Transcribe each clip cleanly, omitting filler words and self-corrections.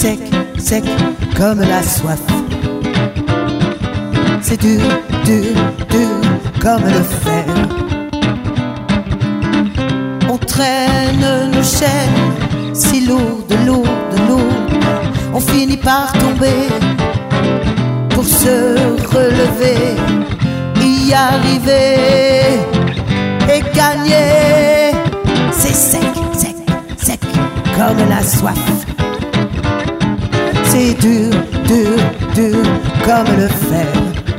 sec, sec comme la soif. C'est dur, dur, dur comme le fer. On traîne nos chaînes si lourdes, lourdes, lourdes. On finit par tomber pour se relever, y arriver et gagner. C'est sec, sec, sec comme la soif. C'est dur, dur, dur comme le fer.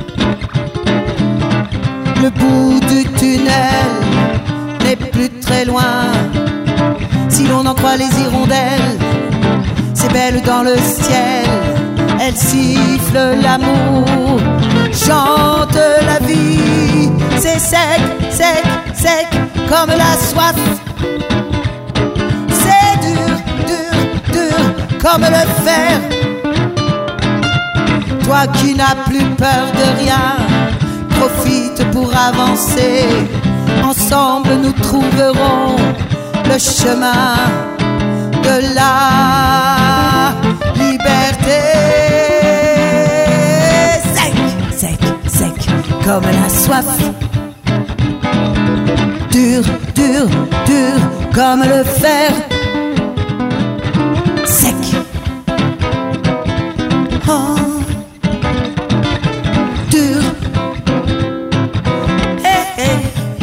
Le bout du tunnel n'est plus très loin. Si l'on en croit les hirondelles, c'est belle dans le ciel. Elle siffle l'amour, chante la vie. C'est sec, sec, sec comme la soif. C'est dur, dur, dur comme le fer. Toi qui n'as plus peur de rien, profite pour avancer. Ensemble nous trouverons le chemin de la liberté. Sec, sec, sec comme la soif. Dur, dur, dur comme le fer. Sec. Oh. Dur. Hey, hey.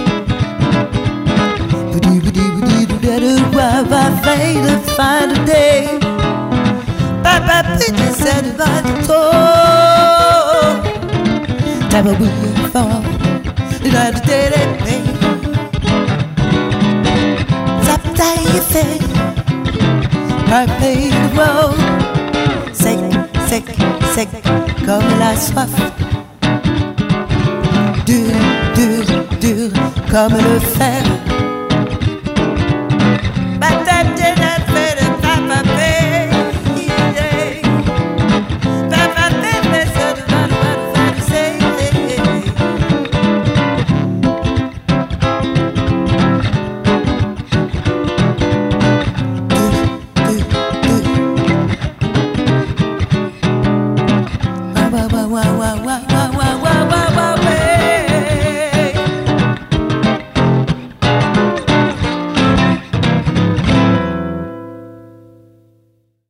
To find a day. Papa Peter said about the toe. Never will fall. Did I did it, baby? Zap die fait. I paid the road. Sec, sec, sec comme la soif. Dur, dur, dur comme le fer.